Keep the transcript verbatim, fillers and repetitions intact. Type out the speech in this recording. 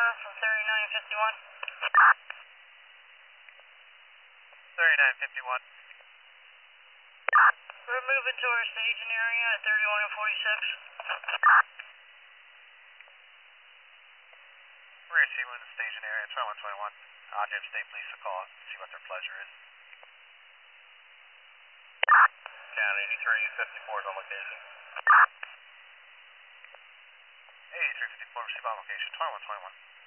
from thirty-nine fifty-one. thirty-nine fifty-one. We're moving to our staging area at thirty-one and forty-six. We're going to see one in the staging area, twenty-one twenty-one. I'll give State Police a call, see what their pleasure is. County eighty-three fifty-four is on location. eighty-three fifty-four, receive on location, twenty-one twenty-one.